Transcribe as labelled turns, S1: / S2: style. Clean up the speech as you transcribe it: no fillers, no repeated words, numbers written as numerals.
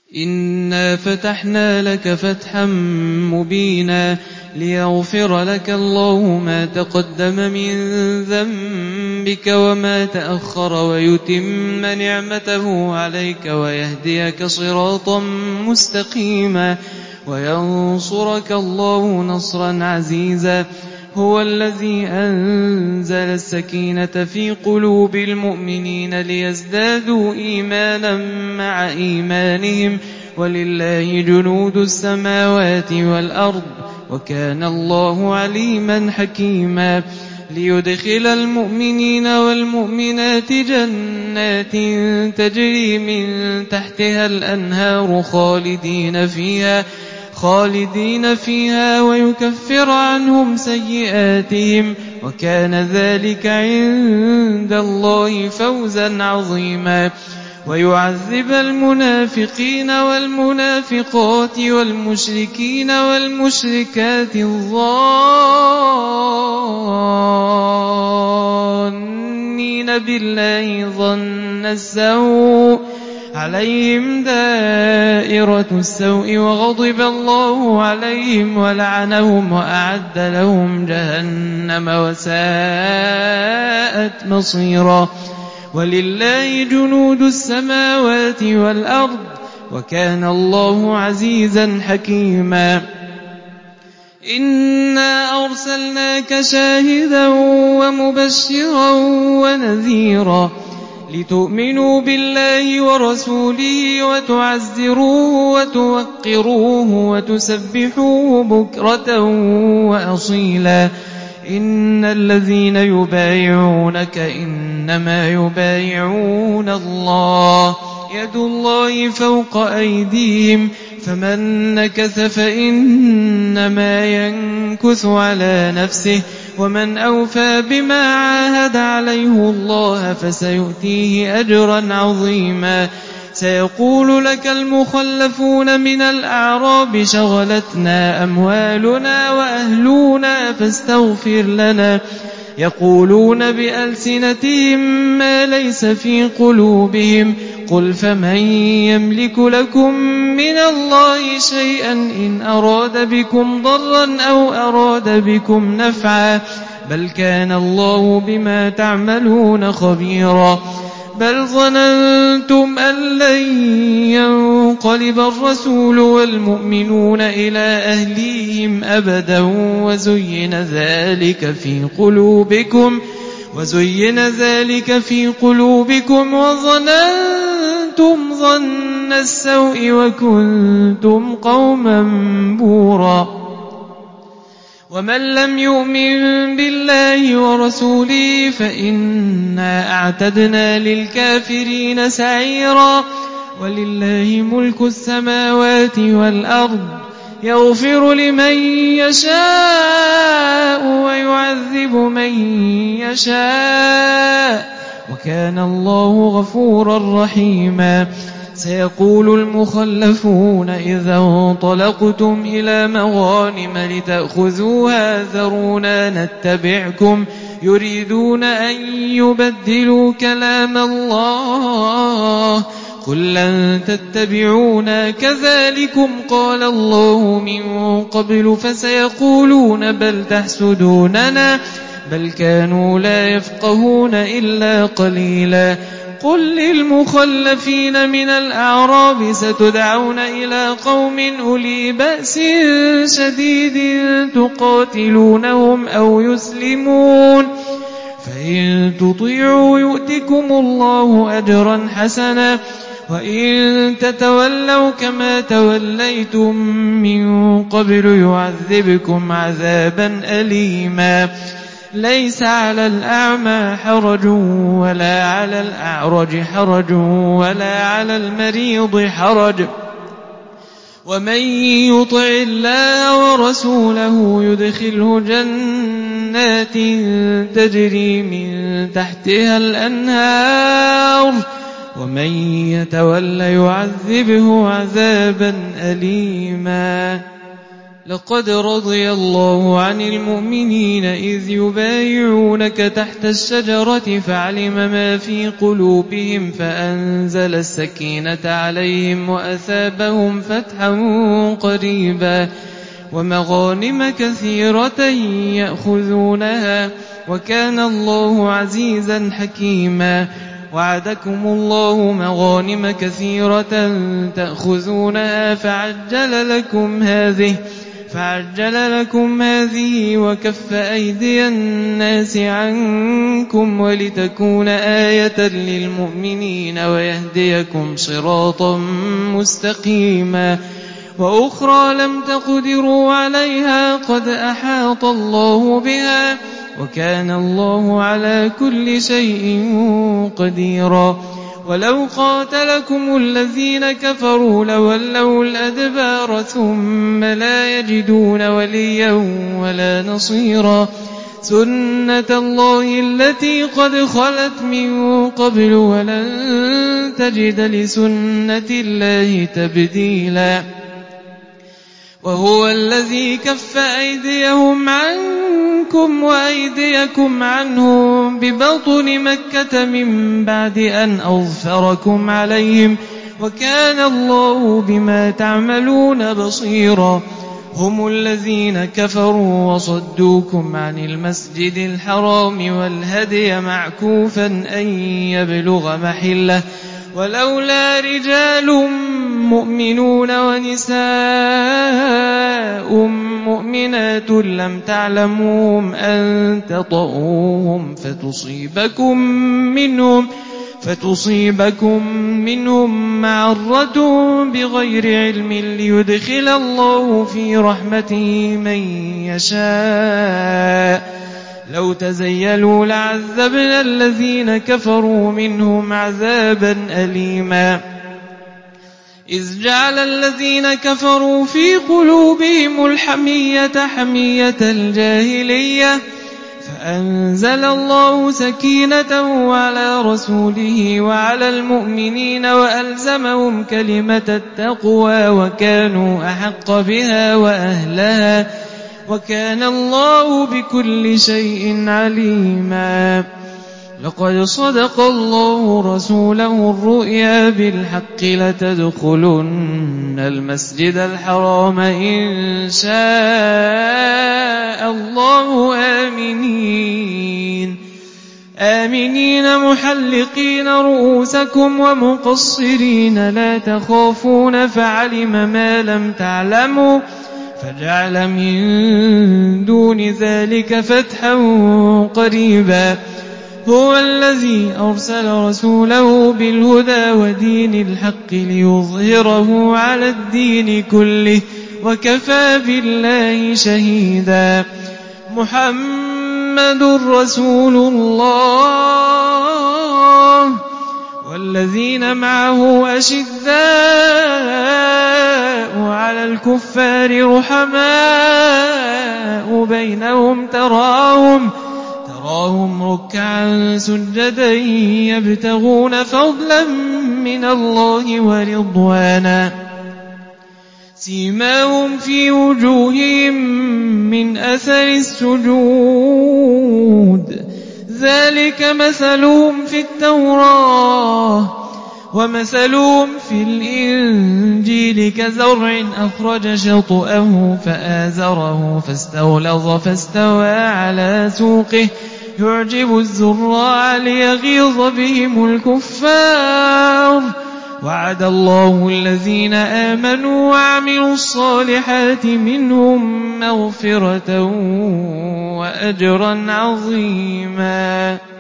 S1: إنا فتحنا لك فتحا مبينا ليغفر لك الله ما تقدم من ذنبك وما تأخر ويتم نعمته عليك ويهديك صراطا مستقيما وينصرك الله نصرا عزيزا. هو الذي أنزل السكينة في قلوب المؤمنين ليزدادوا إيمانا مع إيمانهم ولله جنود السماوات والأرض وكان الله عليما حكيما. ليدخل المؤمنين والمؤمنات جنات تجري من تحتها الأنهار خالدين فيها ويكفر عنهم سيئاتهم وكان ذلك عند الله فوزا عظيما. ويعذب المنافقين والمنافقات والمشركين والمشركات الظانين بالله ظن السوء عليهم دائرة السوء وغضب الله عليهم ولعنهم وأعد لهم جهنم وساءت مصيرا. ولله جنود السماوات والأرض وكان الله عزيزا حكيما. إنا أرسلناك شاهدا ومبشرا ونذيرا لتؤمنوا بالله ورسوله وتعزروه وتوقروه وتسبحوه بكرة وأصيلا. إن الذين يبايعونك إنما يبايعون الله يد الله فوق أيديهم فمن نكث فإنما ينكث على نفسه ومن أوفى بما عاهد عليه الله فسيؤتيه أجرا عظيما. سيقول لك المخلفون من الأعراب شغلتنا أموالنا وأهلنا فاستغفر لنا يقولون بألسنتهم ما ليس في قلوبهم قل فمن يملك لكم من الله شيئا إن أراد بكم ضرا أو أراد بكم نفعا بل كان الله بما تعملون خبيرا. بل ظننتم أن لن ينقلب الرسول والمؤمنون إلى أهليهم أبدا وزين ذلك في قلوبكم وظننتم ظن السوء وكنتم قوما بورا. ومن لم يؤمن بالله ورسوله فإنا أعتدنا للكافرين سعيرا. ولله ملك السماوات والأرض يغفر لمن يشاء ويعذب من يشاء وكان الله غفورا رحيما. سيقول المخلفون إذا انطلقتم إلى مغانم لتأخذوها ذرونا نتبعكم يريدون أن يبدلوا كلام الله قل لن تتبعونا كذلكم قال الله من قبل فسيقولون بل تحسدوننا بل كانوا لا يفقهون إلا قليلا. قل للمخلفين من الأعراب ستدعون إلى قوم أولي بأس شديد تقاتلونهم أو يسلمون فإن تطيعوا يؤتكم الله أجرا حسنا وإن تتولوا كما توليتم من قبل يعذبكم عذابا أليما. ليس على الأعمى حرج ولا على الأعرج حرج ولا على المريض حرج ومن يطع الله ورسوله يدخله جنات تجري من تحتها الأنهار ومن يتول يعذبه عذابا أليما. لقد رضي الله عن المؤمنين إذ يبايعونك تحت الشجرة فعلم ما في قلوبهم فأنزل السكينة عليهم وأثابهم فتحا قريبا ومغانم كثيرة يأخذونها وكان الله عزيزا حكيما وعدكم الله مغانم كثيرة تأخذونها فعجل لكم هذه وكف أيدي الناس عنكم ولتكون آية للمؤمنين ويهديكم صراطا مستقيما وأخرى لم تقدروا عليها قد أحاط الله بها وكان الله على كل شيء قديرا ولو قاتلكم الذين كفروا لولوا الأدبار ثم لا يجدون وليا ولا نصيرا سنة الله التي قد خلت من قبل ولن تجد لسنة الله تبديلا وهو الذي كف أيديهم عنكم وأيديكم عنهم ببطن مكة من بعد أن أظفركم عليهم وكان الله بما تعملون بصيرا هم الذين كفروا وصدوكم عن المسجد الحرام والهدي معكوفا أن يبلغ محله ولولا رجال مؤمنون ونساء مؤمنات لم تعلموهم أن تطؤوهم فتصيبكم منهم معرة بغير علم ليدخل الله في رحمته من يشاء لو تزيلوا لعذبنا الذين كفروا منهم عذابا أليما إذ جعل الذين كفروا في قلوبهم الحمية حمية الجاهلية فأنزل الله سكينته على رسوله وعلى المؤمنين وألزمهم كلمة التقوى وكانوا أحق بها وأهلها وكان الله بكل شيء عليما لقد صدق الله رسوله الرؤيا بالحق لتدخلن المسجد الحرام إن شاء الله آمنين محلقين رؤوسكم ومقصرين لا تخافون فعلم ما لم تعلموا فجعل من دون ذلك فتحا قريبا هو الذي أرسل رسوله بالهدى ودين الحق ليظهره على الدين كله وكفى بالله شهيدا محمد رسول الله والذين معه أشداء على الكفار رحماء بينهم تراهم ركعا سجدا يبتغون فضلا من الله ورضوانا سيماهم في وجوههم من أثر السجود ذلك مثلهم في التوراة ومثلهم في الإنجيل كزرع أخرج شطأه فآزره فاستغلظ فاستوى على سوقه يعجب الزراع ليغيظ بهم الكفار وعد الله الذين آمنوا وعملوا الصالحات منهم مغفرة وأجرا عظيما